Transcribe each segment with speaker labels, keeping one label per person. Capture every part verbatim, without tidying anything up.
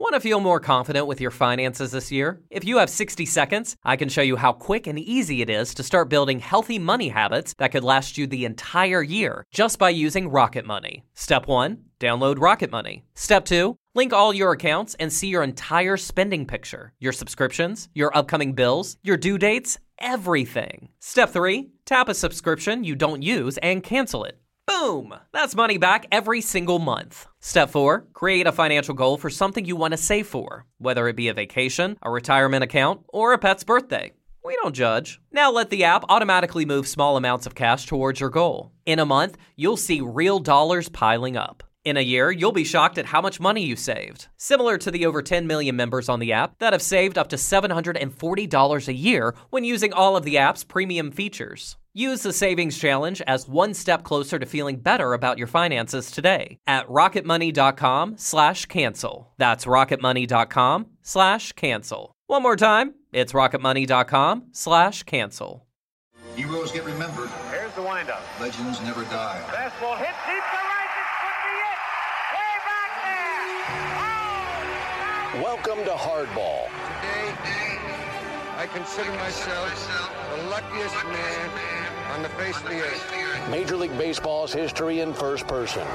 Speaker 1: Want to feel more confident with your finances this year? If you have sixty seconds, I can show you how quick and easy it is to start building healthy money habits that could last you the entire year just by using Rocket Money. Step one, download Rocket Money. Step two, link all your accounts and see your entire spending picture, your subscriptions, your upcoming bills, your due dates, everything. Step three, tap a subscription you don't use and cancel it. Boom! That's money back every single month. Step four, create a financial goal for something you want to save for, whether it be a vacation, a retirement account, or a pet's birthday. We don't judge. Now let the app automatically move small amounts of cash towards your goal. In a month, you'll see real dollars piling up. In a year, you'll be shocked at how much money you saved. Similar to the over ten million members on the app that have saved up to seven hundred forty dollars a year when using all of the app's premium features. Use the Savings Challenge as one step closer to feeling better about your finances today at rocketmoney.com slash cancel. That's rocketmoney.com slash cancel. One more time, it's rocketmoney.com slash cancel.
Speaker 2: Heroes get remembered.
Speaker 3: Here's the windup.
Speaker 2: Legends never die.
Speaker 3: Fastball hit deep to right. This could be it. Way back there. Oh,
Speaker 4: Welcome to Hardball.
Speaker 5: Today, I consider myself the luckiest man on the face of the earth.
Speaker 4: Major League Baseball's history in first person.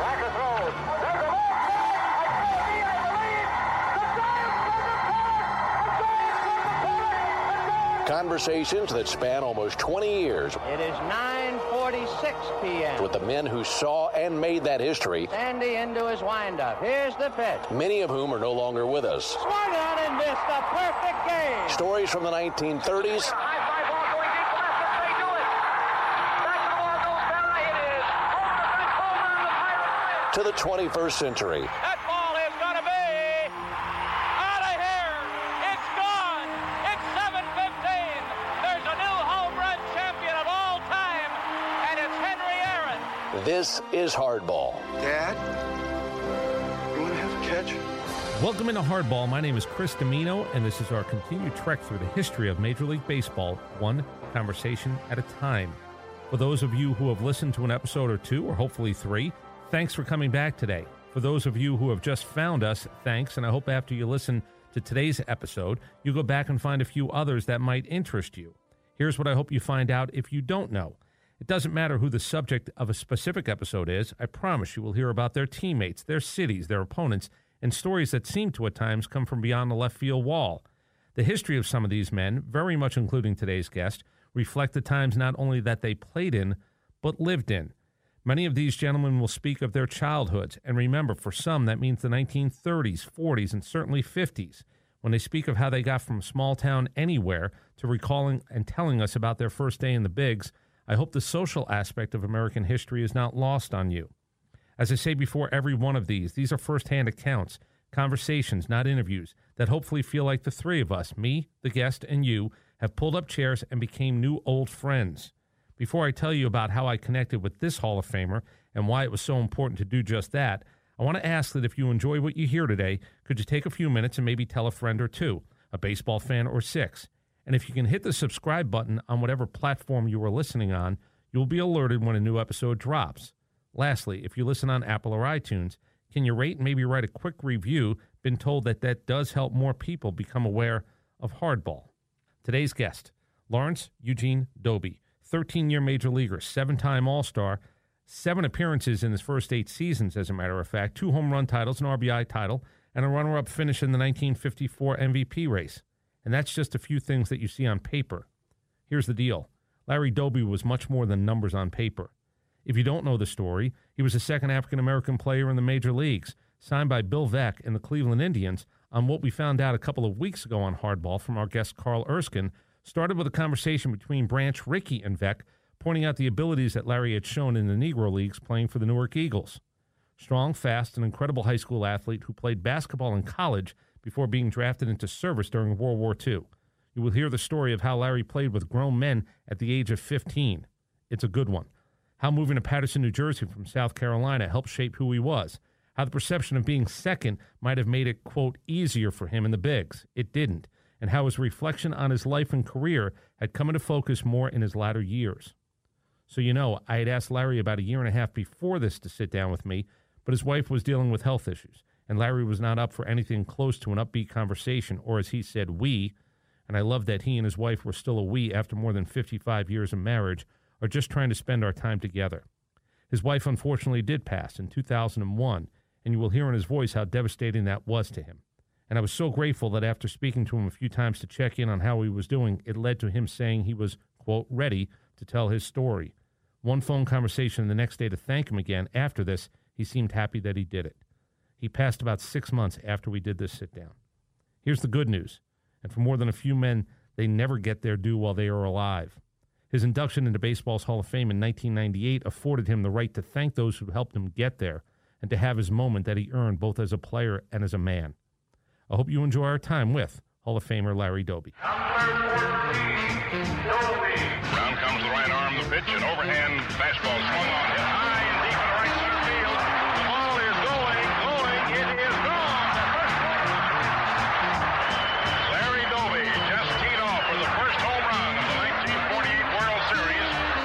Speaker 4: Conversations that span almost twenty years.
Speaker 6: It is nine forty-six p.m.
Speaker 4: with the men who saw and made that history.
Speaker 6: Sandy into his windup. Here's the pitch.
Speaker 4: Many of whom are no longer with us.
Speaker 6: Swung on and missed a perfect game.
Speaker 4: Stories from the nineteen thirties. To the twenty-first century.
Speaker 3: that ball is going to be out of here. It's gone. It's seven fifteen. There's a new home run champion of all time, and it's Henry Aaron.
Speaker 4: This is Hardball.
Speaker 5: Dad, you want to have a catch?
Speaker 7: Welcome into Hardball. My name is Chris Domino, and this is our continued trek through the history of Major League Baseball, one conversation at a time. For those of you who have listened to an episode or two, or hopefully three, thanks for coming back today. For those of you who have just found us, thanks, and I hope after you listen to today's episode, you go back and find a few others that might interest you. Here's what I hope you find out if you don't know. It doesn't matter who the subject of a specific episode is. I promise you will hear about their teammates, their cities, their opponents, and stories that seem to at times come from beyond the left field wall. The history of some of these men, very much including today's guest, reflect the times not only that they played in, but lived in. Many of these gentlemen will speak of their childhoods, and remember, for some, that means the nineteen thirties, forties, and certainly fifties. When they speak of how they got from small town anywhere to recalling and telling us about their first day in the bigs, I hope the social aspect of American history is not lost on you. As I say before every one of these, these are firsthand accounts, conversations, not interviews, that hopefully feel like the three of us, me, the guest, and you, have pulled up chairs and became new old friends. Before I tell you about how I connected with this Hall of Famer and why it was so important to do just that, I want to ask that if you enjoy what you hear today, could you take a few minutes and maybe tell a friend or two, a baseball fan or six? And if you can hit the subscribe button on whatever platform you are listening on, you'll be alerted when a new episode drops. Lastly, if you listen on Apple or iTunes, can you rate and maybe write a quick review? Been told that that does help more people become aware of Hardball. Today's guest, Lawrence Eugene Doby. thirteen-year Major Leaguer, seven-time All-Star, seven appearances in his first eight seasons, as a matter of fact, two home run titles, an R B I title, and a runner-up finish in the nineteen fifty-four M V P race. And that's just a few things that you see on paper. Here's the deal. Larry Doby was much more than numbers on paper. If you don't know the story, he was the second African-American player in the major leagues, signed by Bill Veeck and the Cleveland Indians on what we found out a couple of weeks ago on Hardball from our guest Carl Erskine, started with a conversation between Branch Rickey and Veeck, pointing out the abilities that Larry had shown in the Negro Leagues playing for the Newark Eagles. Strong, fast, and incredible high school athlete who played basketball in college before being drafted into service during World War Two. You will hear the story of how Larry played with grown men at the age of fifteen. It's a good one. How moving to Paterson, New Jersey from South Carolina helped shape who he was. How the perception of being second might have made it, quote, easier for him in the bigs. It didn't. And how his reflection on his life and career had come into focus more in his latter years. So, you know, I had asked Larry about a year and a half before this to sit down with me, but his wife was dealing with health issues, and Larry was not up for anything close to an upbeat conversation, or as he said, we, and I love that he and his wife were still a we after more than fifty-five years of marriage, are just trying to spend our time together. His wife unfortunately did pass in two thousand one, and you will hear in his voice how devastating that was to him. And I was so grateful that after speaking to him a few times to check in on how he was doing, it led to him saying he was, quote, ready to tell his story. One phone conversation the next day to thank him again. After this, he seemed happy that he did it. He passed about six months after we did this sit-down. Here's the good news, and for more than a few men, they never get their due while they are alive. His induction into baseball's Hall of Fame in nineteen ninety-eight afforded him the right to thank those who helped him get there and to have his moment that he earned both as a player and as a man. I hope you enjoy our time with Hall of Famer Larry Doby.
Speaker 8: Round comes the right arm, the pitch, an overhand fastball swung on, hit high and deep in the right center field. The ball is going, going, it is gone. Larry Doby just teed off for the first home run of the nineteen forty-eight World Series.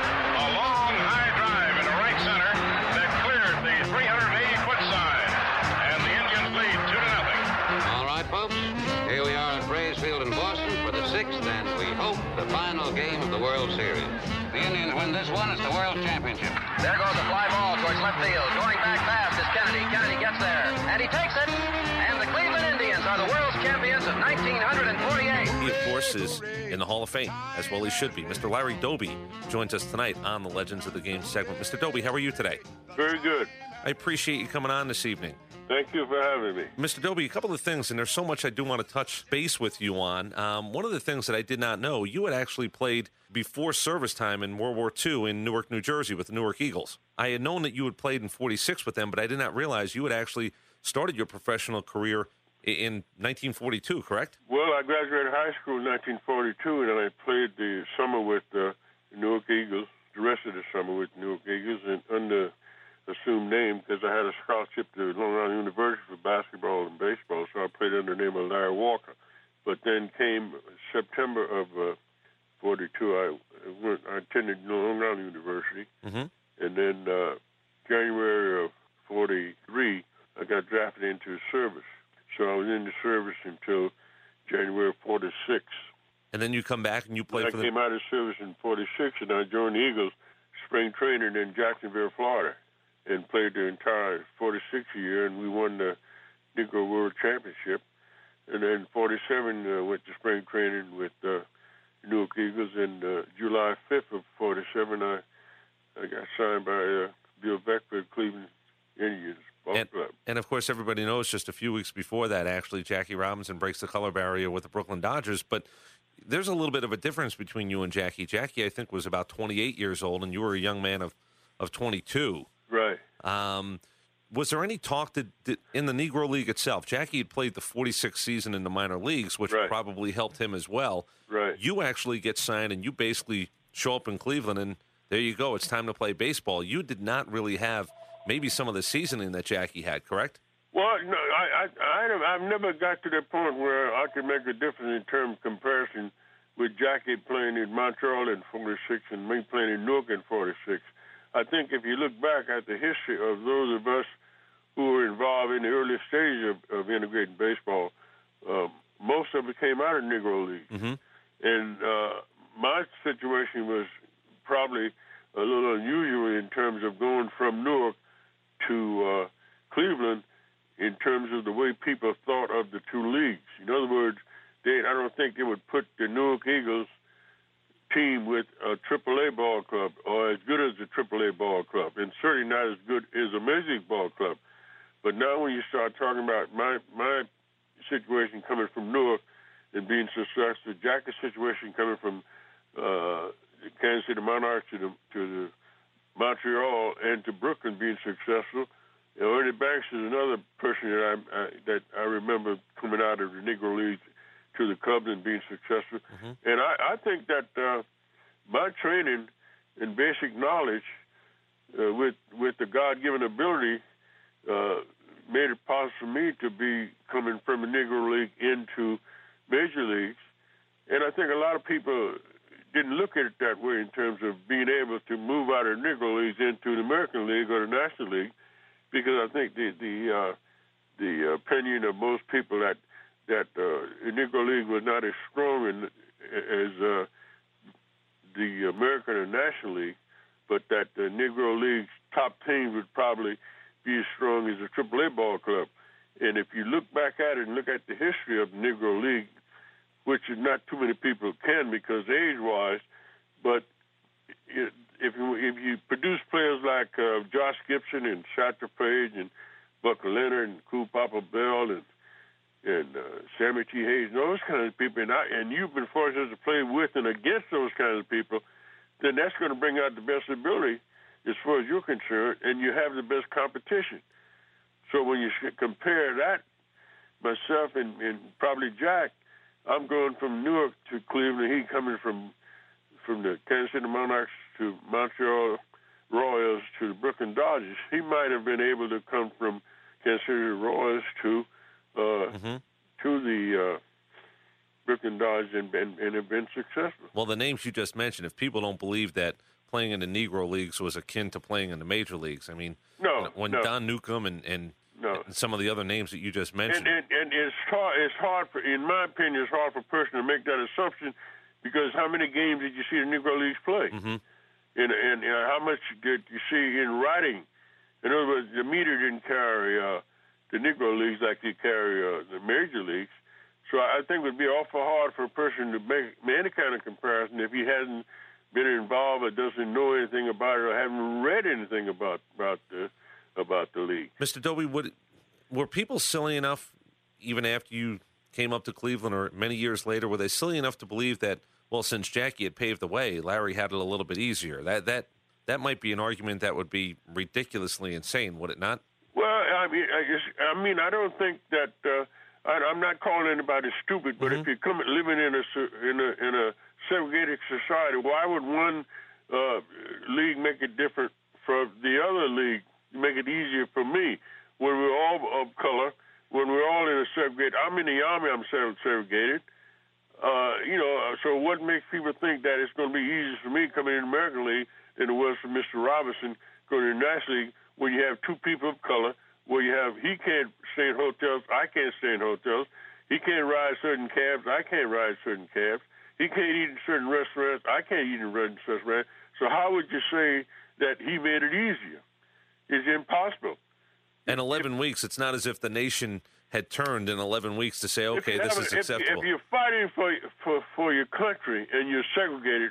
Speaker 8: A long, high drive into right center that cleared the three hundred eighty foot side. And the Indians lead two to nothing.
Speaker 9: All right, folks. Here we are at Braves Field in Boston for the sixth and we hope the final game of the World Series. The Indians win this one. It's the World Championship.
Speaker 6: There goes a fly ball towards left field. Going back fast is Kennedy. Kennedy gets there, and he takes it. And the Cleveland Indians are the world's champions of nineteen forty-eight.
Speaker 10: He, of course, is in the Hall of Fame, as well he should be. Mister Larry Doby joins us tonight on the Legends of the Game segment. Mister Doby, how are you today?
Speaker 5: Very good.
Speaker 10: I appreciate you coming on this evening.
Speaker 5: Thank you for having me.
Speaker 10: Mister Doby, a couple of things, and there's so much I do want to touch base with you on. Um, one of the things that I did not know, you had actually played before service time in World War Two in Newark, New Jersey with the Newark Eagles. I had known that you had played in forty-six with them, but I did not realize you had actually started your professional career in nineteen forty-two, correct?
Speaker 5: Well, I graduated high school in nineteen forty-two, and then I played the summer with the Newark Eagles, the rest of the summer with the Newark Eagles, and under assumed name because I had a scholarship to Long Island University for basketball and baseball, so I played under the name of Larry Walker. But then came September of uh, forty-two, I went, I attended Long Island University,
Speaker 10: mm-hmm.
Speaker 5: and then uh, January of forty-three, I got drafted into the service. So I was in the service until January of forty-six.
Speaker 10: And then you come back and you play
Speaker 5: and
Speaker 10: for
Speaker 5: I
Speaker 10: the...
Speaker 5: came out of service in forty-six, and I joined the Eagles spring training in Jacksonville, Florida, and played the entire forty-six year, and we won the Negro World Championship. And then forty-seven, uh, went to spring training with uh, Newark Eagles, and uh, July fifth of forty-seven, I, I got signed by uh, Bill Beckford, Cleveland Indians ball
Speaker 10: and,
Speaker 5: club.
Speaker 10: And, of course, everybody knows just a few weeks before that, actually, Jackie Robinson breaks the color barrier with the Brooklyn Dodgers, but there's a little bit of a difference between you and Jackie. Jackie, I think, was about twenty-eight years old, and you were a young man of, of twenty-two.
Speaker 5: Right.
Speaker 10: Um, was there any talk that, that in the Negro League itself, Jackie had played the forty-six season in the minor leagues, which
Speaker 5: right.
Speaker 10: probably helped him as well.
Speaker 5: Right.
Speaker 10: You actually get signed, and you basically show up in Cleveland, and there you go. It's time to play baseball. You did not really have maybe some of the seasoning that Jackie had, correct?
Speaker 5: Well, no, I, I, I, I've never got to that point where I could make a difference in terms of comparison with Jackie playing in Montreal in forty-six and me playing in Newark in forty-six. I think if you look back at the history of those of us who were involved in the early stage of, of integrated baseball, uh, most of it came out of Negro League.
Speaker 10: Mm-hmm.
Speaker 5: And uh, my situation was probably a little unusual in terms of going from Newark to uh, Cleveland in terms of the way people thought of the two leagues. In other words, they, I don't think they would put the Newark Eagles team with a triple A ball club or as good as the triple A ball club, and certainly not as good as a Major League ball club. But now when you start talking about my my situation coming from Newark and being successful, Jackie's situation coming from uh, the Kansas City Monarchs to the, to the Montreal and to Brooklyn being successful, you know, Ernie Banks is another person that I, I that I remember coming out of the Negro League to the Cubs and being successful. Mm-hmm. And I, I think that uh, my training and basic knowledge uh, with with the God-given ability uh, made it possible for me to be coming from the Negro League into Major Leagues. And I think a lot of people didn't look at it that way in terms of being able to move out of Negro Leagues into the American League or the National League, because I think the the uh, the opinion of most people that that uh, the Negro League was not as strong in, as uh, the American or National League, but that the Negro League's top teams would probably be as strong as a triple A ball club. And if you look back at it and look at the history of the Negro League, which is not too many people can because age-wise, but it, if you, if you produce players like uh, Josh Gibson and Satchel Paige and Buck Leonard and Cool Papa Bell and and uh, Sammy T. Hayes, and those kinds of people, and, I, and you've been fortunate to play with and against those kinds of people, then that's going to bring out the best ability as far as you're concerned, and you have the best competition. So when you compare that, myself and, and probably Jack, I'm going from Newark to Cleveland. He coming from from the Kansas City Monarchs to Montreal Royals to the Brooklyn Dodgers. He might have been able to come from Kansas City Royals to uh, mm-hmm. to the uh, Brooklyn Dodgers and, and, and have been successful.
Speaker 10: Well, the names you just mentioned, if people don't believe that playing in the Negro Leagues was akin to playing in the major leagues, I mean,
Speaker 5: no,
Speaker 10: when
Speaker 5: no.
Speaker 10: Don Newcomb and, and,
Speaker 5: no.
Speaker 10: and some of the other names that you just mentioned.
Speaker 5: And, and, and it's hard, it's hard for, in my opinion, it's hard for a person to make that assumption because how many games did you see the Negro Leagues play?
Speaker 10: Mm-hmm.
Speaker 5: And, and uh, how much did you see in writing? In other words, the media didn't carry uh, the Negro Leagues like they carry uh, the major leagues. So I think it would be awful hard for a person to make, make any kind of comparison if he hasn't been involved or doesn't know anything about it or haven't read anything about about the about the league.
Speaker 10: Mister Doby, would, were people silly enough, even after you came up to Cleveland or many years later, were they silly enough to believe that, well, since Jackie had paved the way, Larry had it a little bit easier? That that that might be an argument that would be ridiculously insane, would it not?
Speaker 5: Well, I mean, I, just, I mean, I don't think that. Uh, I, I'm not calling anybody stupid, but mm-hmm. if you come living in a in a in a segregated society, why would one uh, league make it different from the other league? Make it easier for me when we're all of color, when we're all in a segregated. I'm in the Army. I'm segregated. Uh, you know, so what makes people think that it's going to be easier for me coming in the American League than it was for Mister Robinson going to the National League when you have two people of color, where you have he can't stay in hotels, I can't stay in hotels. He can't ride certain cabs, I can't ride certain cabs. He can't eat in certain restaurants, I can't eat in certain restaurants. So how would you say that he made it easier? It's impossible.
Speaker 10: And eleven weeks, it's not as if the nation had turned in eleven weeks to say, okay, this is acceptable.
Speaker 5: If you're fighting for, for, for your country and you're segregated,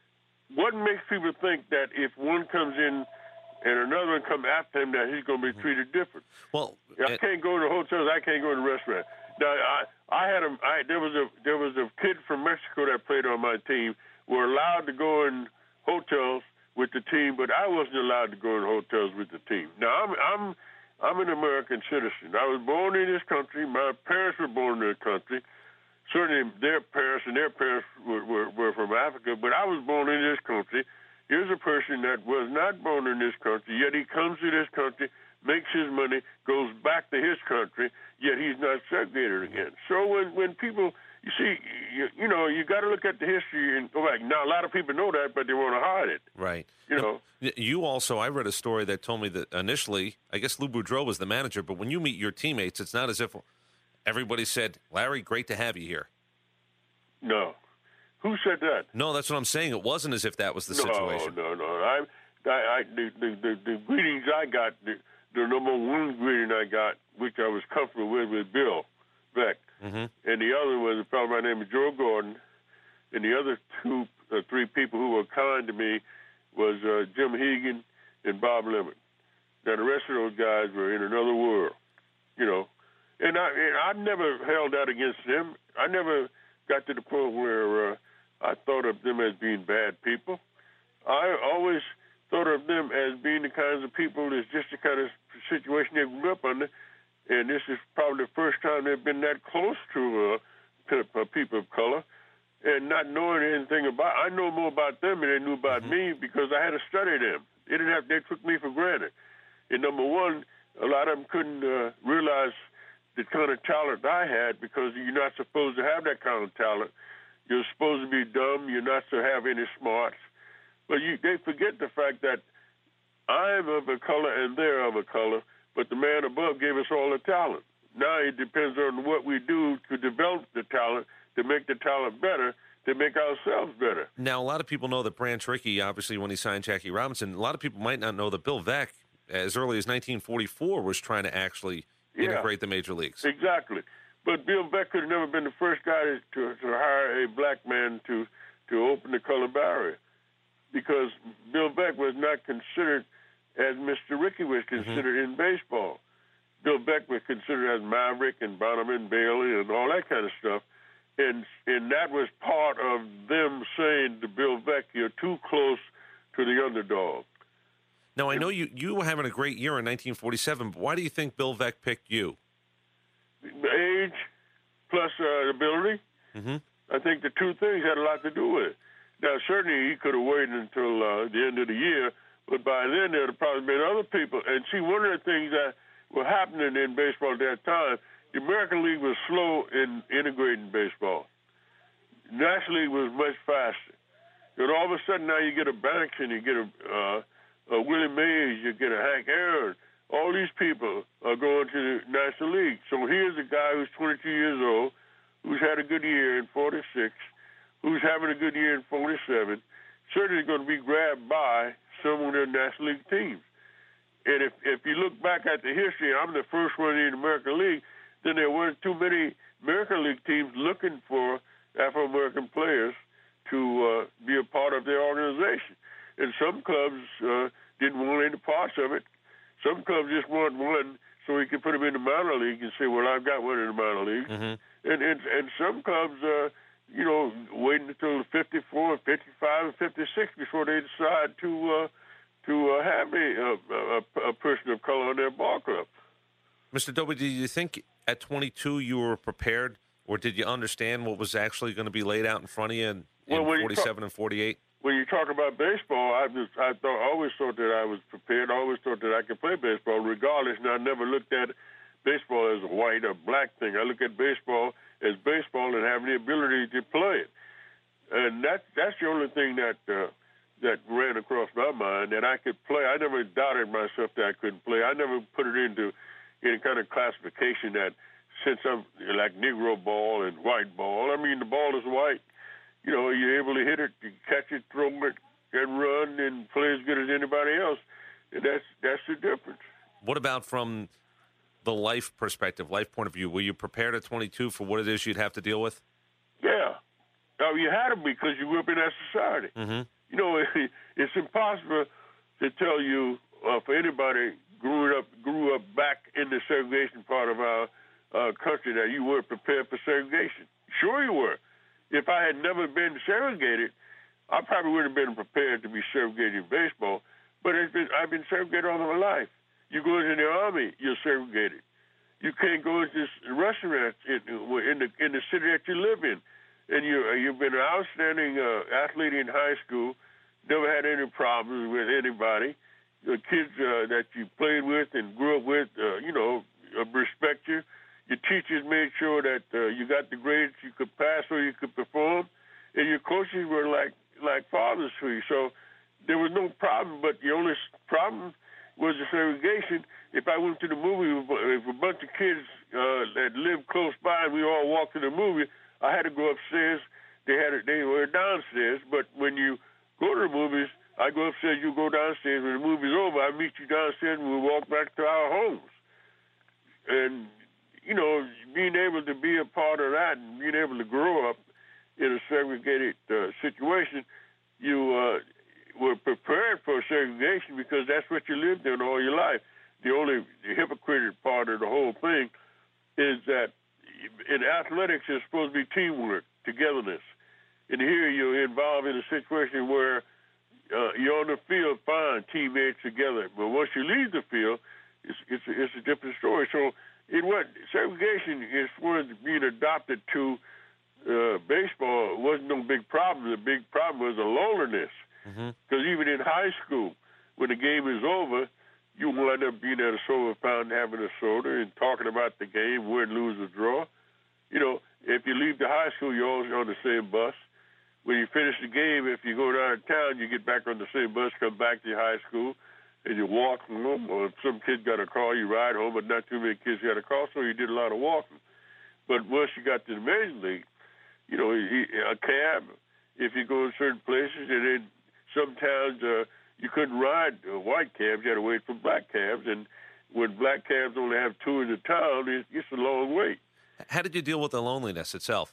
Speaker 5: what makes people think that if one comes in and another one come after him, that he's going to be treated different?
Speaker 10: Well,
Speaker 5: I can't go to hotels. I can't go to restaurants. Now, I, I had a, I, there was a, there was a kid from Mexico that played on my team. We're allowed to go in hotels with the team, but I wasn't allowed to go in hotels with the team. Now, I'm, I'm, I'm an American citizen. I was born in this country. My parents were born in this country. Certainly, their parents and their parents were, were, were from Africa, but I was born in this country. Here's a person that was not born in this country, yet he comes to this country, makes his money, goes back to his country, yet he's not segregated again. So when, when people, you see, you, you know, you got to look at the history and go back. Now, a lot of people know that, but they want to hide it.
Speaker 10: Right.
Speaker 5: You know.
Speaker 10: You also, I read a story that told me that initially, I guess Lou Boudreau was the manager, but when you meet your teammates, it's not as if everybody said, Larry, great to have you here.
Speaker 5: No. Who said that?
Speaker 10: No, that's what I'm saying. It wasn't as if that was the
Speaker 5: no,
Speaker 10: situation.
Speaker 5: No, no, no. I, I, I the, the, the, the greetings I got, the, the number one greeting I got, which I was comfortable with, was Bill Beck.
Speaker 10: Mm-hmm.
Speaker 5: And the other was a fellow by the name of Joe Gordon. And the other two, uh, three people who were kind to me was uh, Jim Hegan and Bob Lemon. Now, the rest of those guys were in another world, you know. And I, and I never held that against them. I never got to the point where uh, I thought of them as being bad people. I always thought of them as being the kinds of people that's just the kind of situation they grew up under. And this is probably the first time they've been that close to uh, people of color and not knowing anything about. I know more about them than they knew about mm-hmm. me because I had to study them. They didn't have. They took me for granted. And number one, a lot of them couldn't uh, realize the kind of talent I had because you're not supposed to have that kind of talent. You're supposed to be dumb. You're not to have any smarts. But you, they forget the fact that I'm of a color and they're of a color, but the man above gave us all the talent. Now it depends on what we do to develop the talent, to make the talent better, to make ourselves better.
Speaker 10: Now, a lot of people know that Branch Rickey, obviously, when he signed Jackie Robinson, a lot of people might not know that Bill Veeck, as early as nineteen forty-four, was trying to actually
Speaker 5: Yeah.
Speaker 10: integrate the major leagues.
Speaker 5: Exactly. But Bill Veeck could have never been the first guy to, to, to hire a black man to, to open the color barrier, because Bill Veeck was not considered as Mister Rickey was considered mm-hmm. in baseball. Bill Veeck was considered as Maverick and Bonneman, Bailey, and all that kind of stuff. And and that was part of them saying to Bill Veeck, you're too close to the underdog.
Speaker 10: Now, I know you, you were having a great year in nineteen forty-seven, but why do you think Bill Veeck picked you?
Speaker 5: Age plus uh, ability.
Speaker 10: Mm-hmm.
Speaker 5: I think the two things had a lot to do with it. Now, certainly he could have waited until uh, the end of the year, but by then there would have probably been other people. And see, one of the things that were happening in baseball at that time, the American League was slow in integrating baseball. National League was much faster. And all of a sudden now you get a Banks and you get a, uh, a Willie Mays, you get a Hank Aaron. All these people are going to the National League. So here's a guy who's twenty-two years old, who's had a good year in forty-six, who's having a good year in forty-seven, certainly going to be grabbed by some of their National League teams. And if, if you look back at the history, I'm the first one in the American League, then there weren't too many American League teams looking for Afro-American players to uh, be a part of their organization. And some clubs uh, didn't want any parts of it. Some clubs just want one so he can put them in the minor league and say, well, I've got one in the minor league.
Speaker 10: Mm-hmm.
Speaker 5: And, and and some clubs, uh, you know, waiting until fifty-four, fifty-five, and fifty-six before they decide to uh, to uh, have a, a, a person of color on their ball club.
Speaker 10: Mister Doby, do you think at twenty-two you were prepared, or did you understand what was actually going to be laid out in front of you in, in
Speaker 5: well,
Speaker 10: forty-seven
Speaker 5: talk,
Speaker 10: and forty-eight?
Speaker 5: When you talk about baseball, I just I thought always thought that I was prepared. I always thought that I could play baseball regardless, and I never looked at baseball as a white or black thing. I look at baseball as baseball and having the ability to play it, and that that's the only thing that uh, that ran across my mind, that I could play. I never doubted myself that I couldn't play. I never put it into any kind of classification that since I'm like Negro ball and white ball. I mean, the ball is white. You know, you're able to hit it, you catch it, throw it, and run, and play as good as anybody else. And that's that's the difference.
Speaker 10: What about from the life perspective, life point of view? Were you prepared at twenty-two for what it is you'd have to deal with?
Speaker 5: Yeah. Now, you had to be because you grew up in that society.
Speaker 10: Mm-hmm.
Speaker 5: You know, it, it's impossible to tell you, uh, for anybody grew up grew up back in the segregation part of our uh, country, that you weren't prepared for segregation. Sure you were. If I had never been segregated, I probably wouldn't have been prepared to be segregated in baseball. But it's been, I've been segregated all my life. You go into the Army, you're segregated. You can't go into restaurants in, in the in the city that you live in. And you you've been an outstanding uh, athlete in high school, never had any problems with anybody. The kids uh, that you played with and grew up with, uh, you know, uh, respect you. Your teachers made sure that uh, you got the grades you could pass so you could perform, and your coaches were like like fathers to you. So there was no problem, but the only problem was the segregation. If I went to the movie, if a bunch of kids uh, that lived close by and we all walked to the movie, I had to go upstairs. They had a, they were downstairs, but when you go to the movies, I go upstairs, you go downstairs. When the movie's over, I meet you downstairs, and we walk back to our homes. And you know, being able to be a part of that and being able to grow up in a segregated uh, situation, you uh, were prepared for segregation because that's what you lived in all your life. The only the hypocritical part of the whole thing is that in athletics, it's supposed to be teamwork, togetherness. And here you're involved in a situation where uh, you're on the field, fine, teammates together. But once you leave the field, it's, it's, a, it's a different story. So it was, segregation is was being adopted to uh, baseball. It wasn't no big problem. The big problem was the loneliness. Because mm-hmm. even in high school, when the game is over, you wind up being at a soda fountain having a soda and talking about the game, win, lose, or draw. You know, if you leave the high school, you're always on the same bus. When you finish the game, if you go down to town, you get back on the same bus, come back to your high school. and you walk home. Or if some kid got a car, you ride home, but not too many kids got a car, so you did a lot of walking. But once you got to the Major League, you know, he, a cab, if you go in certain places, and then sometimes uh, you couldn't ride uh, white cabs, you had to wait for black cabs, and when black cabs only have two in the town, it's, it's a long wait.
Speaker 10: How did you deal with the loneliness itself?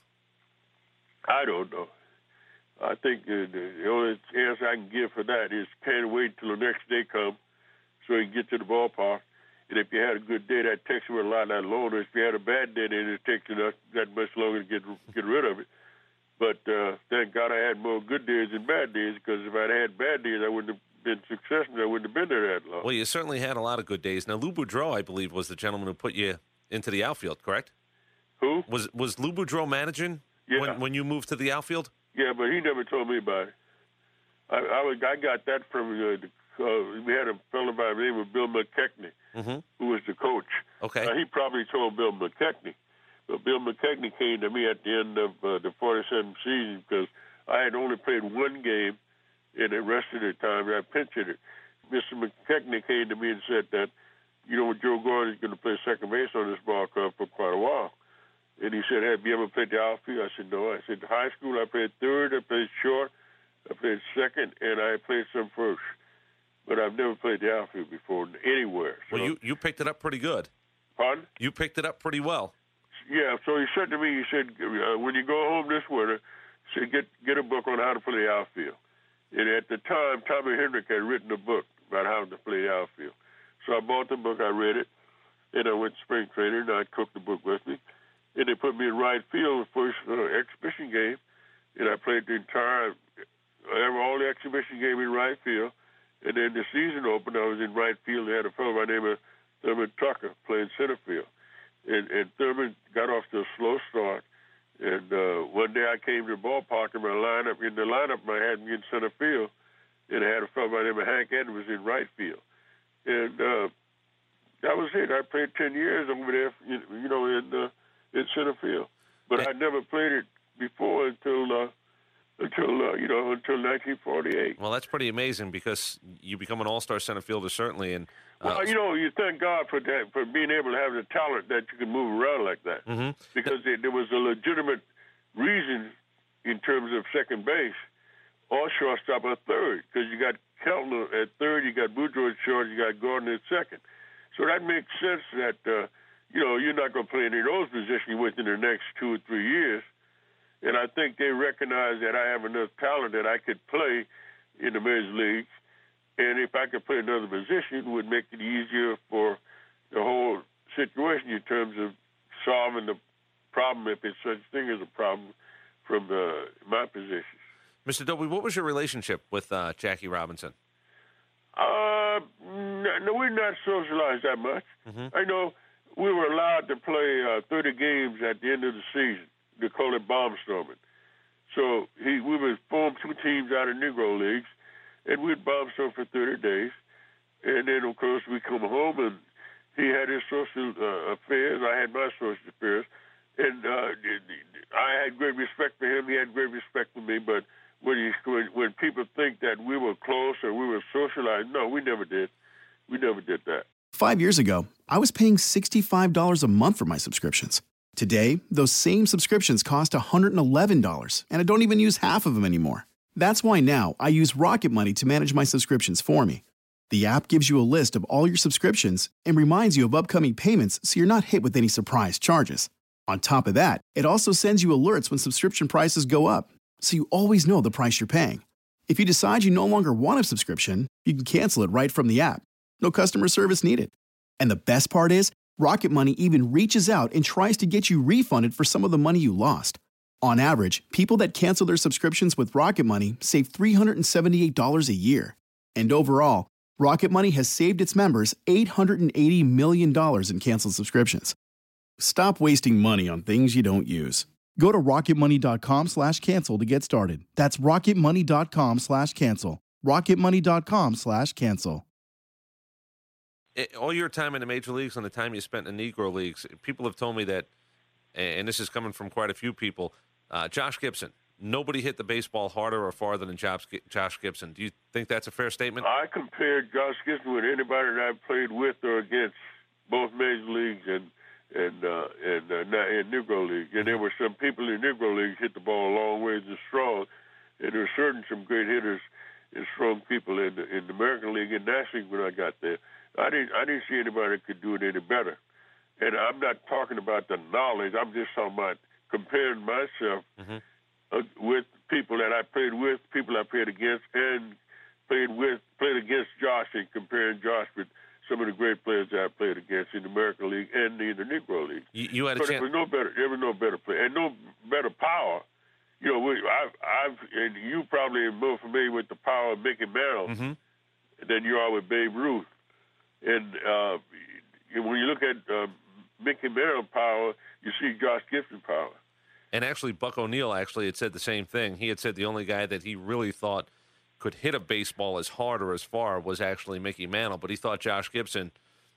Speaker 5: I don't know. I think uh, the, the only answer I can give for that is can't wait till the next day comes so you can get to the ballpark. And if you had a good day, that takes you a lot that longer. If you had a bad day, then it takes you that, that much longer to get get rid of it. But uh, thank God I had more good days than bad days, because if I'd had bad days, I wouldn't have been successful. I wouldn't have been there that long.
Speaker 10: Well, you certainly had a lot of good days. Now, Lou Boudreau, I believe, was the gentleman who put you into the outfield, correct?
Speaker 5: Who?
Speaker 10: Was was Lou Boudreau managing
Speaker 5: yeah.
Speaker 10: when, when you moved to the outfield?
Speaker 5: Yeah, but he never told me about it. I, I, was, I got that from uh, the Uh, we had a fellow by the name of Bill McKechnie,
Speaker 10: mm-hmm.
Speaker 5: who was the coach.
Speaker 10: Okay.
Speaker 5: Uh, he probably told Bill McKechnie. But Bill McKechnie came to me at the end of uh, the forty-seventh season because I had only played one game, and the rest of the time I pinch hitter. Mister McKechnie came to me and said that, you know, Joe Gordon is going to play second base on this ball club for quite a while. And he said, have you ever played the outfield? I said, no. I said, in high school I played third, I played short, I played second, and I played some first. But I've never played the outfield before anywhere. So.
Speaker 10: Well, you, you picked it up pretty good.
Speaker 5: Pardon?
Speaker 10: You picked it up pretty well.
Speaker 5: Yeah, so he said to me, he said, uh, when you go home this winter, he said, get, get a book on how to play the outfield. And at the time, Tommy Hendrick had written a book about how to play the outfield. So I bought the book, I read it, and I went to spring training, and I took the book with me. And they put me in right field the first uh, exhibition game, and I played the entire, all the exhibition game in right field. And then the season opened, I was in right field. They had a fellow by the name of Thurman Tucker playing center field. And, and Thurman got off to a slow start. And uh, one day I came to the ballpark, and my lineup, in the lineup I had me in center field, and I had a fellow by the name of Hank Edwards in right field. And uh, that was it. I played ten years over there, you know, in, uh, in center field. But I never played it before until... Uh, Until, uh, you know, until nineteen forty-eight.
Speaker 10: Well, that's pretty amazing because you become an all-star center fielder, certainly. And uh,
Speaker 5: Well, you know, you thank God for that, for being able to have the talent that you can move around like that.
Speaker 10: Mm-hmm.
Speaker 5: Because there, there was a legitimate reason in terms of second base or shortstop or third, because you got Keltner at third, you got Boudreau at short, you got Gordon at second. So that makes sense that, uh, you know, you're not going to play any of those positions within the next two or three years. And I think they recognize that I have enough talent that I could play in the major leagues. And if I could play another position, it would make it easier for the whole situation in terms of solving the problem, if it's such thing as a problem, from uh, my position.
Speaker 10: Mister Doby, what was your relationship with uh, Jackie Robinson?
Speaker 5: Uh, no, we're not socialized that much.
Speaker 10: Mm-hmm.
Speaker 5: I know we were allowed to play uh, thirty games at the end of the season. They call it bombstorming. So he, we would form two teams out of Negro leagues, and we'd bombstorm for thirty days. And then, of course, we come home, and he had his social uh, affairs. I had my social affairs. And uh, I had great respect for him. He had great respect for me. But when, he, when, when people think that we were close or we were socialized, no, we never did. We never did that.
Speaker 11: Five years ago, I was paying sixty-five dollars a month for my subscriptions. Today, those same subscriptions cost one hundred eleven dollars, and I don't even use half of them anymore. That's why now I use Rocket Money to manage my subscriptions for me. The app gives you a list of all your subscriptions and reminds you of upcoming payments so you're not hit with any surprise charges. On top of that, it also sends you alerts when subscription prices go up, so you always know the price you're paying. If you decide you no longer want a subscription, you can cancel it right from the app. No customer service needed. And the best part is, Rocket Money even reaches out and tries to get you refunded for some of the money you lost. On average, people that cancel their subscriptions with Rocket Money save three hundred seventy-eight dollars a year. And overall, Rocket Money has saved its members eight hundred eighty million dollars in canceled subscriptions. Stop wasting money on things you don't use. Go to rocketmoney.com slash cancel to get started. That's rocketmoney.com slash cancel. rocketmoney.com slash cancel.
Speaker 10: It, all your time in the major leagues and the time you spent in the Negro leagues, people have told me that, and this is coming from quite a few people, uh, Josh Gibson, nobody hit the baseball harder or farther than Josh, Josh Gibson. Do you think that's a fair statement?
Speaker 5: I compared Josh Gibson with anybody that I've played with or against, both major leagues and and uh, and uh, in Negro League. And there were some people in Negro League hit the ball a long ways and strong, and there were certain some great hitters and strong people in the, in the American League and National League when I got there. I didn't I didn't see anybody that could do it any better. And I'm not talking about the knowledge. I'm just talking about comparing myself mm-hmm. uh, with people that I played with, people I played against, and played with, played against Josh, and comparing Josh with some of the great players that I played against in the American League and in the Negro League.
Speaker 10: You, you had a
Speaker 5: but
Speaker 10: chance.
Speaker 5: There was no better, there was no better player, and no better power. You know, we, I've, I've, and you probably are more familiar with the power of Mickey Mantle
Speaker 10: mm-hmm.
Speaker 5: than you are with Babe Ruth. And uh, when you look at uh, Mickey Mantle power, you see Josh Gibson power.
Speaker 10: And actually, Buck O'Neil actually had said the same thing. He had said the only guy that he really thought could hit a baseball as hard or as far was actually Mickey Mantle, but he thought Josh Gibson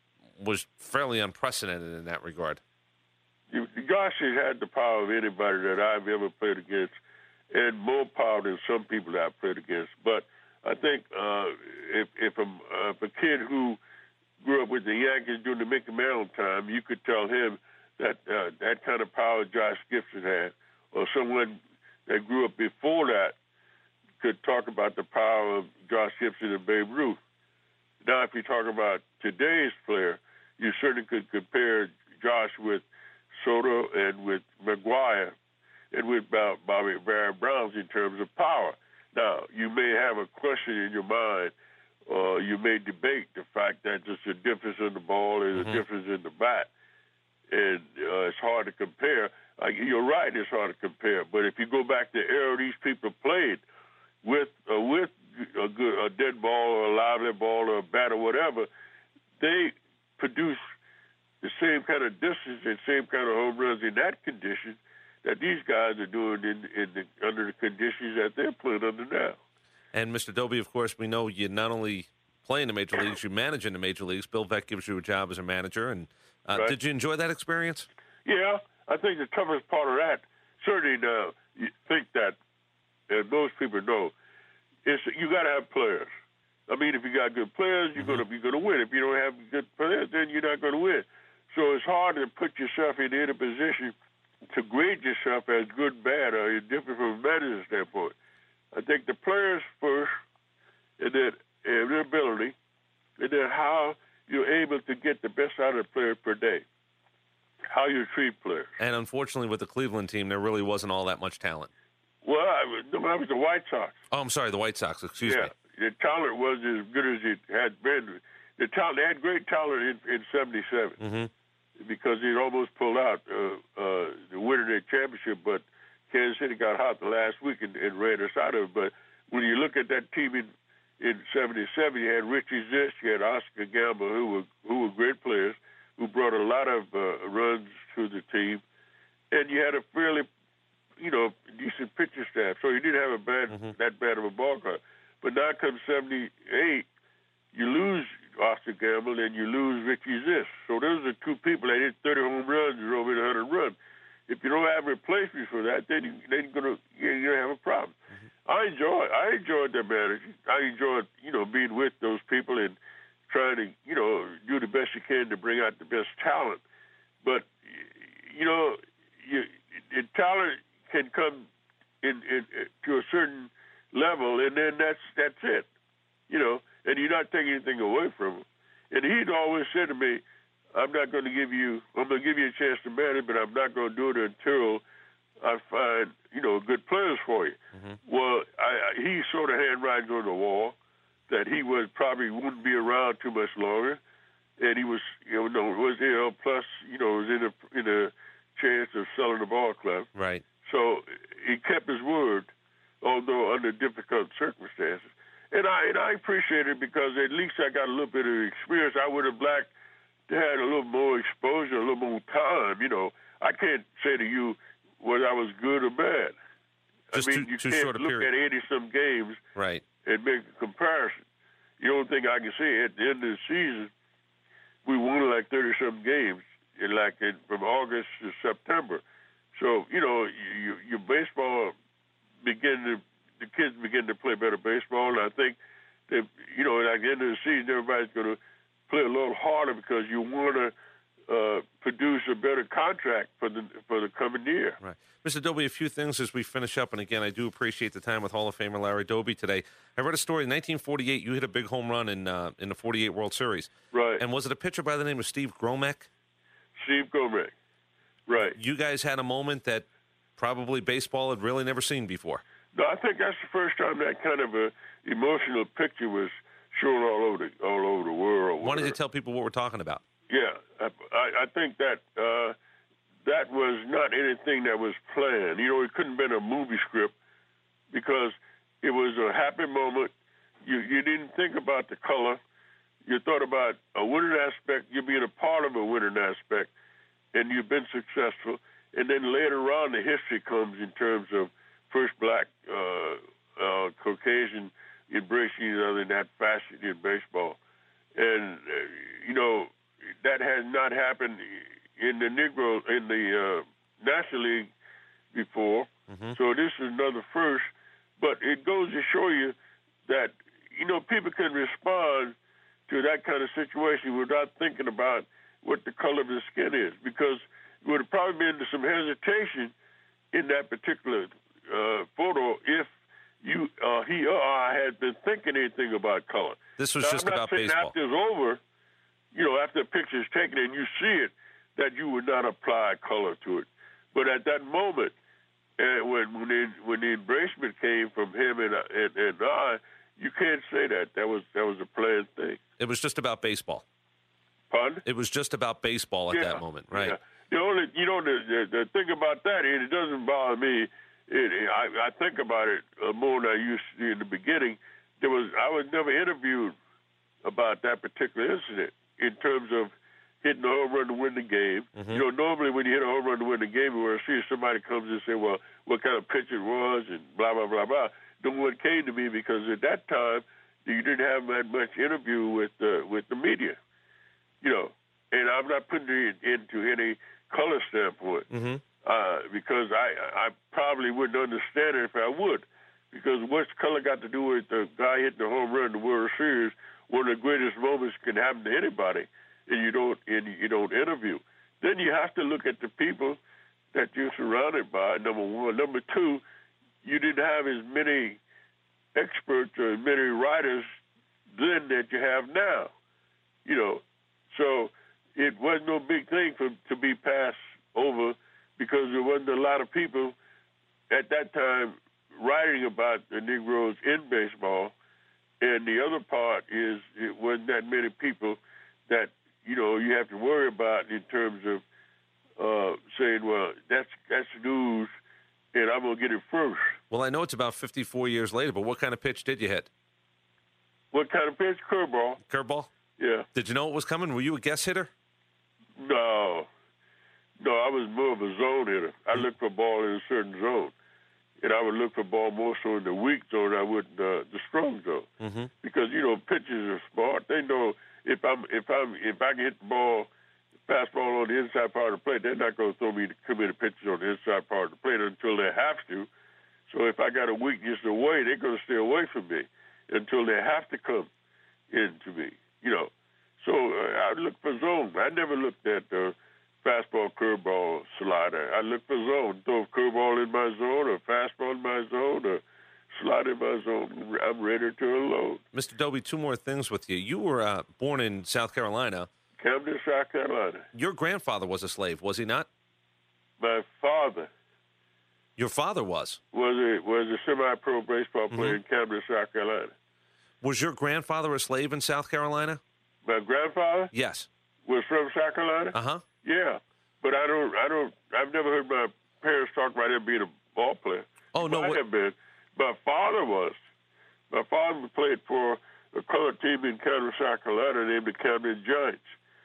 Speaker 10: was fairly unprecedented in that regard.
Speaker 5: You, Josh has had the power of anybody that I've ever played against, and more power than some people that I've played against. But I think uh, if, if, a, uh, if a kid who grew up with the Yankees during the Mickey Mantle time, you could tell him that uh, that kind of power Josh Gibson had, or someone that grew up before that could talk about the power of Josh Gibson and Babe Ruth. Now, if you talk about today's player, you certainly could compare Josh with Soto and with McGuire and with Bobby Barry Browns in terms of power. Now, you may have a question in your mind, or you may debate the fact that there's a difference in the ball and mm-hmm. a difference in the bat, and uh, it's hard to compare. Uh, you're right, it's hard to compare. But if you go back to the era these people played, with uh, with a, good, a dead ball or a lively ball or a bat or whatever, they produce the same kind of distance and same kind of home runs in that condition that these guys are doing in, in the, under the conditions that they're playing under now.
Speaker 10: And, Mister Doby, of course, we know you not only play in the major leagues, you manage in the major leagues. Bill Veeck gives you a job as a manager. And uh,
Speaker 5: right.
Speaker 10: Did you enjoy that experience?
Speaker 5: Yeah, I think the toughest part of that, certainly uh, you think that, and most people know, is you got to have players. I mean, if you got good players, you're mm-hmm. gonna you're gonna win. If you don't have good players, then you're not gonna win. So it's hard to put yourself in any position to grade yourself as good, bad, or different from a manager's standpoint. I think the players first, and then and their ability, and then how you're able to get the best out of the player per day, how you treat players.
Speaker 10: And unfortunately, with the Cleveland team, there really wasn't all that much talent.
Speaker 5: Well, I was, no, I was the White Sox.
Speaker 10: Oh, I'm sorry, the White Sox. Excuse
Speaker 5: yeah,
Speaker 10: me.
Speaker 5: The talent wasn't as good as it had been. The talent, they had great talent in, in seventy-seven
Speaker 10: mm-hmm.
Speaker 5: because it almost pulled out uh, uh, the winner of the championship, but Kansas City got hot the last week and, and ran us out of it. But when you look at that team in, in seventy-seven, you had Richie Zisk, you had Oscar Gamble, who were who were great players, who brought a lot of uh, runs to the team, and you had a fairly you know, decent pitcher staff. So you didn't have a bad, mm-hmm. that bad of a ball club. But now comes seventy-eight, you lose Oscar Gamble and you lose Richie Zisk. So those are two people that hit thirty home runs and over one hundred runs. If you don't have replacements for that, then you're gonna you're gonna have a problem. Mm-hmm. I enjoy I enjoyed their managing. I enjoyed you know being with those people and trying to you know do the best you can to bring out the best talent. But you know, you, the talent can come in, in, in to a certain level, and then that's that's it, you know. And you're not taking anything away from him. And he'd always said to me, "I'm not going to give you. I'm going to give you a chance to manage, but I'm not going to do it until I find you know good players for you." Mm-hmm. Well, I, I, he sort of handwriting on the wall that he was probably wouldn't be around too much longer, and he was you know was ill. Plus, you know, was in a in a chance of selling the ball club.
Speaker 10: Right.
Speaker 5: So he kept his word, although under difficult circumstances. And I and I appreciate it because at least I got a little bit of experience. I would have liked to have a little more exposure, a little more time. You know, I can't say to you whether I was good or bad.
Speaker 10: Just
Speaker 5: I mean,
Speaker 10: too,
Speaker 5: you
Speaker 10: too
Speaker 5: can't
Speaker 10: short a
Speaker 5: look
Speaker 10: period.
Speaker 5: at eighty-some games
Speaker 10: right.
Speaker 5: and make a comparison. The only thing I can say, at the end of the season, we won like thirty-some games, in like in, from August to September. So, you know, you, your baseball contract for the for the coming year.
Speaker 10: Right. Mister Doby, a few things as we finish up, and again, I do appreciate the time with Hall of Famer Larry Doby today. I read a story in nineteen forty-eight. You hit a big home run in uh, in the forty-eight World Series.
Speaker 5: Right.
Speaker 10: And was it a pitcher by the name of Steve Gromek?
Speaker 5: Steve Gromek. Right.
Speaker 10: You guys had a moment that probably baseball had really never seen before.
Speaker 5: No, I think that's the first time that kind of a emotional picture was shown all over the all over the world.
Speaker 10: Why don't you tell people what we're talking about?
Speaker 5: Yeah, I, I think that uh, that was not anything that was planned. You know, it couldn't have been a movie script because it was a happy moment. You you didn't think about the color. You thought about a winning aspect. You're being a part of a winning aspect, and you've been successful. And then later on, the history comes in terms of first black uh, uh, Caucasian embracing each other in that fashion in baseball. And, uh, you know, that has not happened in the Negro, in the uh, National League before. Mm-hmm. So this is another first. But it goes to show you that, you know, people can respond to that kind of situation without thinking about what the color of the skin is, because it would have probably been some hesitation in that particular uh, photo if you, uh, he or I had been thinking anything about color.
Speaker 10: This was
Speaker 5: now,
Speaker 10: just
Speaker 5: I'm not
Speaker 10: about
Speaker 5: saying
Speaker 10: baseball.
Speaker 5: After it's over, you know, after the picture is taken and you see it, that you would not apply color to it. But at that moment, uh, when when the, when the embracement came from him and, uh, and and I, you can't say that. That was that was a planned thing.
Speaker 10: It was just about baseball.
Speaker 5: Pardon?
Speaker 10: It was just about baseball at
Speaker 5: yeah.
Speaker 10: that moment, right?
Speaker 5: Yeah. The only, you know, the, the, the thing about that is it doesn't bother me. It, I, I think about it uh, more than I used to in the beginning. There was I was never interviewed about that particular incident in terms of hitting a home run to win the game. Mm-hmm. You know, normally when you hit a home run to win the game, where I see somebody comes and say, well, what kind of pitch it was and blah, blah, blah, blah. No one came to me because at that time, you didn't have that much interview with uh, with the media, you know. And I'm not putting it into any color standpoint mm-hmm. uh, because I I probably wouldn't understand it if I would, because what's color got to do with the guy hitting the home run in the World Series? One of the greatest moments can happen to anybody, and you don't and you don't interview. Then you have to look at the people that you're surrounded by. Number one, number two, you didn't have as many experts or as many writers then that you have now, you know. So it wasn't no big thing for to be passed over because there wasn't a lot of people at that time writing about the Negroes in baseball. And the other part is it wasn't that many people that, you know, you have to worry about in terms of uh, saying, well, that's that's news, and I'm going to get it first.
Speaker 10: Well, I know it's about fifty-four years later, but what kind of pitch did you hit?
Speaker 5: What kind of pitch? Curveball.
Speaker 10: Curveball?
Speaker 5: Yeah.
Speaker 10: Did you know it was coming? Were you a guess hitter?
Speaker 5: No. No, I was more of a zone hitter. I looked for a ball in a certain zone. And I would look for ball more so in the weak zone than I would in uh, the strong zone. Mm-hmm. Because, you know, pitchers are smart. They know if I'm if I'm if I can hit the ball, fastball on the inside part of the plate, they're not going to throw me committed pitches on the inside part of the plate until they have to. So if I got a weakness away, they're going to stay away from me until they have to come into me, you know. So uh, I look for zone. I never looked at the fastball, curveball, slider. I look for zone. Throw a curveball in my zone or fastball in my zone or slider in my zone. I'm ready to unload.
Speaker 10: Mister Doby, two more things with you. You were uh, born in South Carolina.
Speaker 5: Camden, South Carolina.
Speaker 10: Your grandfather was a slave, was he not?
Speaker 5: My father.
Speaker 10: Your father was?
Speaker 5: Was a, was a semi-pro baseball player mm-hmm. in Camden, South Carolina.
Speaker 10: Was your grandfather a slave in South Carolina?
Speaker 5: My grandfather?
Speaker 10: Yes.
Speaker 5: Was from South Carolina?
Speaker 10: Uh-huh.
Speaker 5: Yeah. But I don't, I don't, I've never heard my parents talk about him being a ball player.
Speaker 10: Oh,
Speaker 5: he
Speaker 10: no.
Speaker 5: might
Speaker 10: What?
Speaker 5: have been. My father was. My father played for a colored team in Camden, South Carolina named the Camden Giants.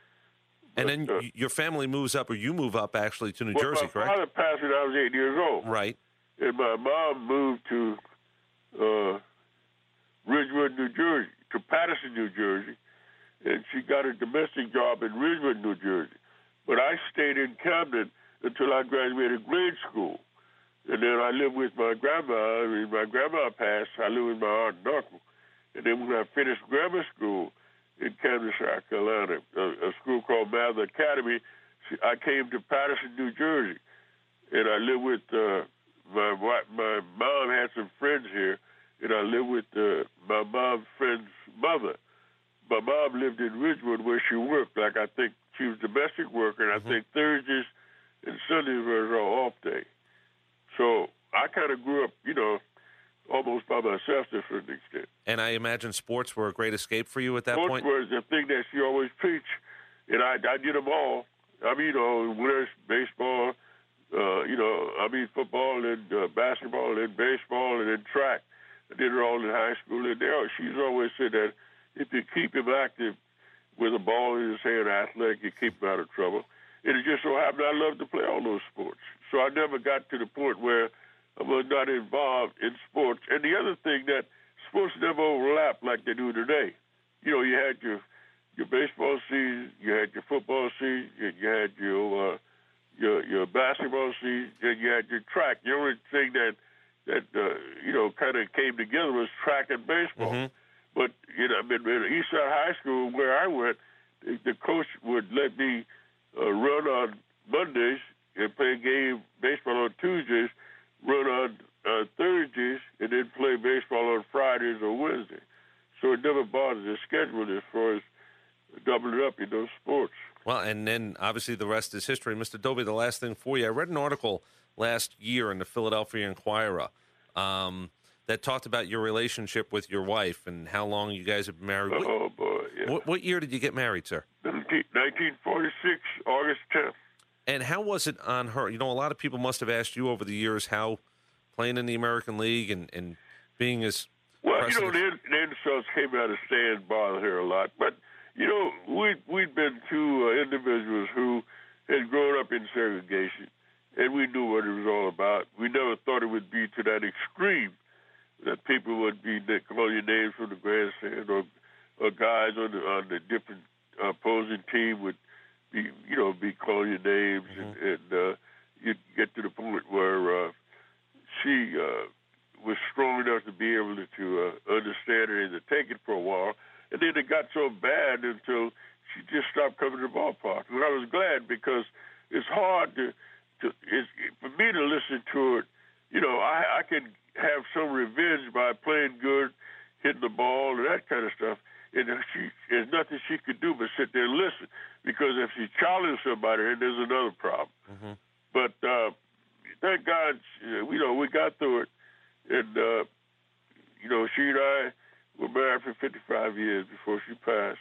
Speaker 10: And
Speaker 5: but,
Speaker 10: then
Speaker 5: uh,
Speaker 10: your family moves up, or you move up, actually, to New
Speaker 5: well,
Speaker 10: Jersey,
Speaker 5: my
Speaker 10: correct?
Speaker 5: My father passed when I was eight years old.
Speaker 10: Right.
Speaker 5: And my mom moved to uh, Ridgewood, New Jersey, to Patterson, New Jersey, and she got a domestic job in Ridgewood, New Jersey. But I stayed in Camden until I graduated grade school. And then I lived with my grandma. I mean, my grandma passed. I lived with my aunt and uncle. And then when I finished grammar school in Camden, South Carolina, a, a school called Mather Academy, she, I came to Patterson, New Jersey, and I lived with uh, my wi- my mom had some friends here, and I lived with uh, my mom's friend's mother. My mom lived in Ridgewood where she worked. Like I think she was domestic worker, and
Speaker 10: Mm-hmm.
Speaker 5: I think Thursdays and Sundays was her off day. So I kind of grew up, you know, almost by myself to a certain extent.
Speaker 10: And I imagine sports were a great escape for you at that
Speaker 5: Sports
Speaker 10: point?
Speaker 5: was the thing that she always preached, and I, I did them all. I mean, you know, winners, baseball, uh, you know, I mean, football and uh, basketball and baseball and then track. I did it all in high school. And they, she's always said that if you keep him active with a ball in his hand, athletic, you keep him out of trouble. And it just so happened I loved to play all those sports. So I never got to the point where I was not involved in sports. And the other thing that sports never overlap like they do today. You know, you had your your baseball season, you had your football season, you had your uh, your your basketball season, and you had your track. The only thing that that uh, you know kind of came together was track and baseball.
Speaker 10: Mm-hmm.
Speaker 5: But you know, in Eastside High School where I went, the, the coach would let me uh, run on Mondays and play game baseball on Tuesdays, run on uh, Thursdays, and then play baseball on Fridays or Wednesdays. So it never bothered the schedule as far as doubling up in those sports.
Speaker 10: Well, and then obviously the rest is history. Mister Dobie, the last thing for you. I read an article last year in the Philadelphia Inquirer um, that talked about your relationship with your wife and how long you guys have been married. What,
Speaker 5: Oh, boy, yeah.
Speaker 10: what, what year did you get married, sir?
Speaker 5: nineteen forty-six, August tenth.
Speaker 10: And how was it on her? You know, a lot of people must have asked you over the years how playing in the American League and, and being as
Speaker 5: Well, you
Speaker 10: precedent-
Speaker 5: know, the, the insults came out of stand bothered her a lot. But, you know, we, we'd been two uh, individuals who had grown up in segregation, and we knew what it was all about. We never thought it would be to that extreme that people would be calling your names from the grandstand, or, or guys on the, on the different opposing team would be, you know, be calling your names,
Speaker 10: Mm-hmm.
Speaker 5: and, and uh, you'd get to the point where uh, she uh, was strong enough to be able to, to uh, understand it and to take it for a while. And then it got so bad until she just stopped coming to the ballpark. And I was glad, because it's hard to, to it's, for me to listen to it. You know, I, I can have some revenge by playing good, hitting the ball, and that kind of stuff. And she, there's nothing she could do but sit there and listen. Because if she challenged somebody, then there's another problem.
Speaker 10: Mm-hmm.
Speaker 5: But uh, thank God, you know, we got through it. And, uh, you know, she and I were married for fifty-five years before she passed.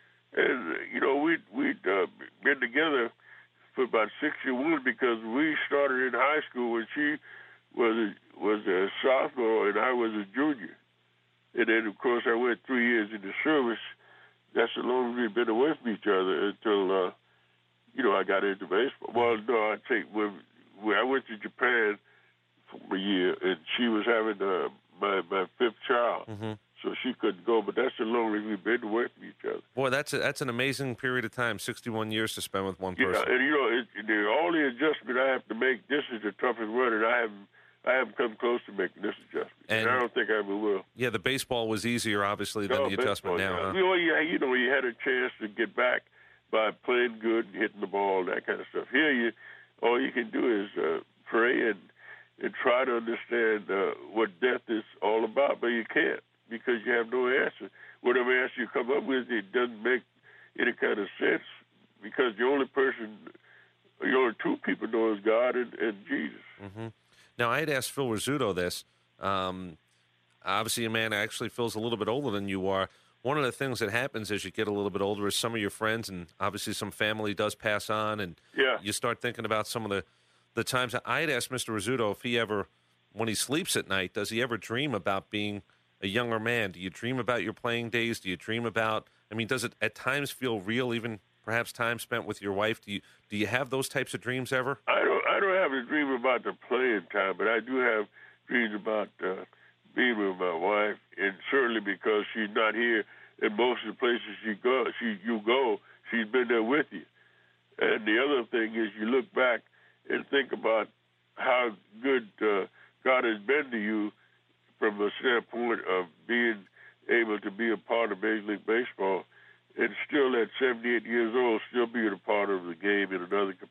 Speaker 5: And, you know, we'd, we'd uh, been together for about sixty-one, because we started in high school when she was a, was a sophomore and I was a junior. And then, of course, I went three years in the service. That's the longest we've been away from each other until, uh, you know, I got into baseball. Well, no, I take when, when I went to Japan for a year, and she was having uh, my my fifth child,
Speaker 10: Mm-hmm.
Speaker 5: so she couldn't go. But that's the longest we've been away from each other.
Speaker 10: Boy, that's a, that's an amazing period of time, sixty-one years to spend with one
Speaker 5: Yeah,
Speaker 10: person.
Speaker 5: and you know, it, the only adjustment I have to make, this is the toughest one, and I haven't I haven't come close to making this adjustment. And,
Speaker 10: And-
Speaker 5: I don't think I ever will.
Speaker 10: Yeah, the baseball was easier, obviously, than
Speaker 5: No,
Speaker 10: the adjustment
Speaker 5: baseball,
Speaker 10: now.
Speaker 5: yeah.
Speaker 10: Huh?
Speaker 5: You know, you, you know, you had a chance to get back by playing good, hitting the ball, that kind of stuff. Here, you all you can do is uh, pray and and try to understand uh, what death is all about, but you can't, because you have no answer. Whatever answer you come up with, it doesn't make any kind of sense, because the only person, the only two people know is God and, and Jesus.
Speaker 10: Mm-hmm. Now, I had asked Phil Rizzuto this. Um, obviously, a man actually feels a little bit older than you are. One of the things that happens as you get a little bit older is some of your friends and obviously some family does pass on, and
Speaker 5: Yeah.
Speaker 10: you start thinking about some of the, the times. I had asked Mister Rizzuto if he ever, when he sleeps at night, does he ever dream about being a younger man? Do you dream about your playing days? Do you dream about, I mean, does it at times feel real, even perhaps time spent with your wife? Do you do you have those types of dreams ever?
Speaker 5: I don't. I don't have a dream about the playing time, but I do have dreams about uh, being with my wife, and certainly because she's not here, and most of the places she go, she you go, she's been there with you. And the other thing is, you look back and think about how good uh, God has been to you from a standpoint of being able to be a part of Major League Baseball, and still at seventy-eight years old, still being a part of the game in another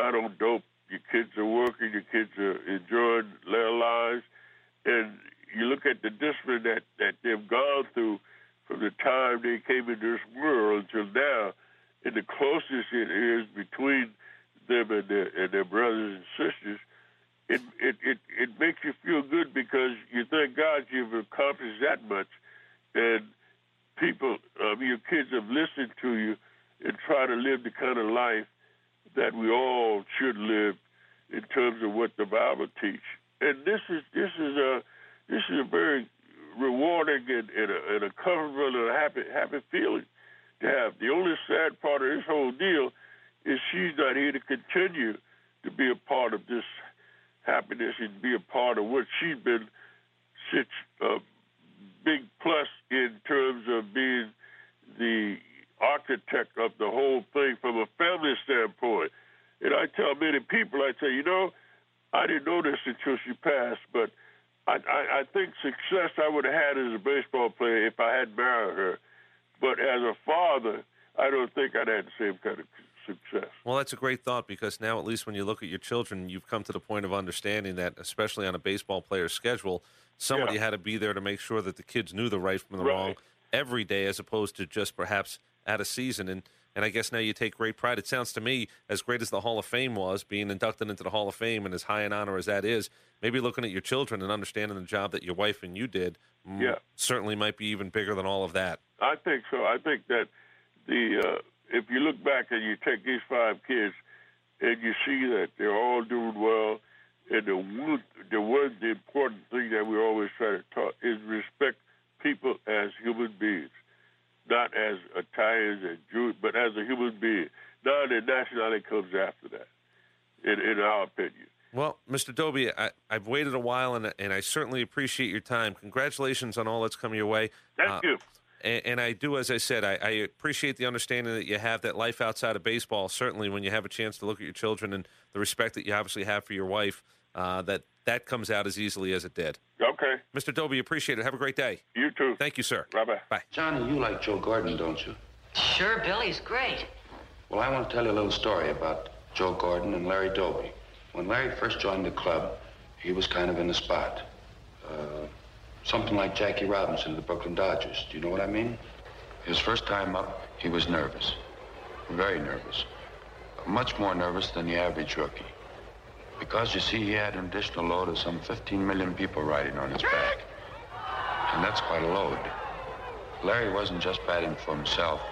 Speaker 5: not on dope. Your kids are working. Your kids are enjoying their lives. And you look at the discipline that, that they've gone through from the time they came into this world until now, and the closest it is between them and their, and their brothers and sisters, it, it, it, it makes you feel good because you thank God you've accomplished that much. And people, um, your kids have listened to you and try to live the kind of life that we all should live in terms of what the Bible teaches. And this is this is a this is a very rewarding and, and, a, and a comfortable and a happy happy feeling to have. The only sad part of this whole deal is she's not here to continue to be a part of this happiness and be a part of what she's been such a big plus in terms of being the architect of the whole thing from a family standpoint. And I tell many people, I say, you know, I didn't know this until she passed, but I, I, I think success I would have had as a baseball player if I had married her. But as a father, I don't think I'd had the same kind of success.
Speaker 10: Well, that's a great thought because now at least when you look at your children, you've come to the point of understanding that, especially on a baseball player's schedule, somebody yeah. had to be there to make sure that the kids knew the right from the right. wrong every day as opposed to just perhaps at a season. And And I guess now you take great pride. It sounds to me, as great as the Hall of Fame was, being inducted into the Hall of Fame and as high an honor as that is, maybe looking at your children and understanding the job that your wife and you did
Speaker 5: yeah.
Speaker 10: certainly might be even bigger than all of that.
Speaker 5: I think so. I think that the uh, if you look back and you take these five kids and you see that they're all doing well, and the one, the one the important thing that we always try to talk is respect people as human beings. Not as Italians and Jews, but as a human being. Now the nationality comes after that, in, in our opinion.
Speaker 10: Well, Mister Doby, I, I've waited a while, and, and I certainly appreciate your time. Congratulations on all that's come your way.
Speaker 5: Thank
Speaker 10: uh,
Speaker 5: you.
Speaker 10: And, and I do, as I said, I, I appreciate the understanding that you have that life outside of baseball, certainly when you have a chance to look at your children and the respect that you obviously have for your wife, uh, that that comes out as easily as it did.
Speaker 5: Okay.
Speaker 10: Mister Doby, appreciate it. Have a great day.
Speaker 5: You too.
Speaker 10: Thank you, sir.
Speaker 5: Bye-bye.
Speaker 10: Bye.
Speaker 12: Johnny, you like Joe Gordon, don't you?
Speaker 13: Sure, Billy's great.
Speaker 12: Well, I want to tell you a little story about Joe Gordon and Larry Doby. When Larry first joined the club, he was kind of in the spot. Uh, something like Jackie Robinson of the Brooklyn Dodgers. Do you know what I mean? His first time up, he was nervous. Very nervous. Much more nervous than the average rookie. Because, you see, he had an additional load of some fifteen million people riding on his back. And that's quite a load. Larry wasn't just batting for himself.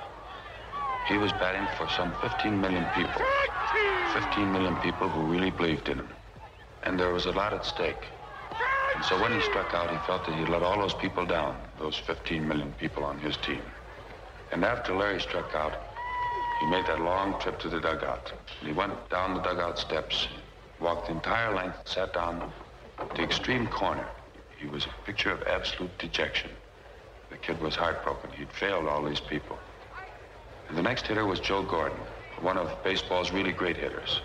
Speaker 12: He was batting for some fifteen million people. fifteen million people who really believed in him. And there was a lot at stake. And so when he struck out, he felt that he'd let all those people down, those fifteen million people on his team. And after Larry struck out, he made that long trip to the dugout. And he went down the dugout steps, walked the entire length, sat down at the extreme corner. He was a picture of absolute dejection. The kid was heartbroken. He'd failed all these people. And the next hitter was Joe Gordon, one of baseball's really great hitters.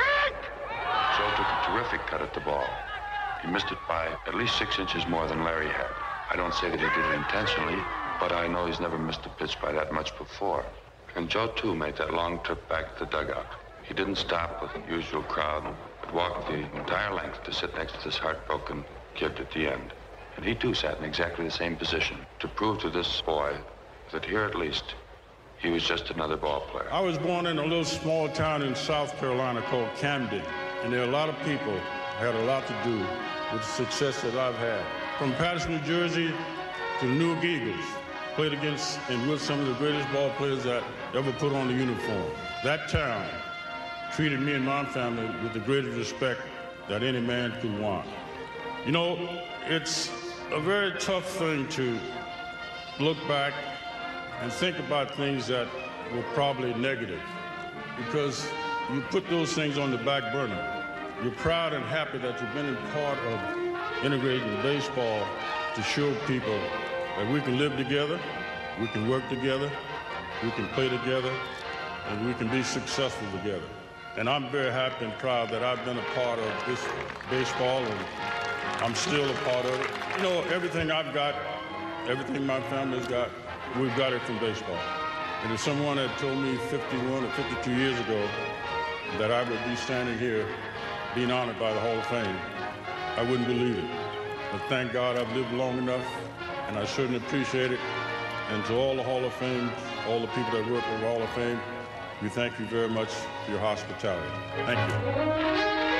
Speaker 12: Joe took a terrific cut at the ball. He missed it by at least six inches more than Larry had. I don't say that he did it intentionally, but I know he's never missed a pitch by that much before. And Joe, too, made that long trip back to the dugout. He didn't stop with the usual crowd, but walked the entire length to sit next to this heartbroken kid at the end. And he, too, sat in exactly the same position to prove to this boy that here, at least, he was just another ball player.
Speaker 14: I was born in a little small town in South Carolina called Camden, and there are a lot of people who had a lot to do with the success that I've had. From Patterson, New Jersey, to the Newark Eagles, played against and with some of the greatest ball players that ever put on the uniform. That town treated me and my family with the greatest respect that any man could want. You know, it's a very tough thing to look back and think about things that were probably negative, because you put those things on the back burner. You're proud and happy that you've been a part of integrating baseball to show people that we can live together, we can work together, we can play together, and we can be successful together. And I'm very happy and proud that I've been a part of this baseball, and I'm still a part of it. You know, everything I've got, everything my family's got, we've got it from baseball. And if someone had told me fifty-one or fifty-two years ago that I would be standing here being honored by the Hall of Fame. I wouldn't believe it. But thank God I've lived long enough, and I certainly appreciate it. And to all the Hall of Fame, all the people that work with the Hall of Fame, we thank you very much for your hospitality. Thank you.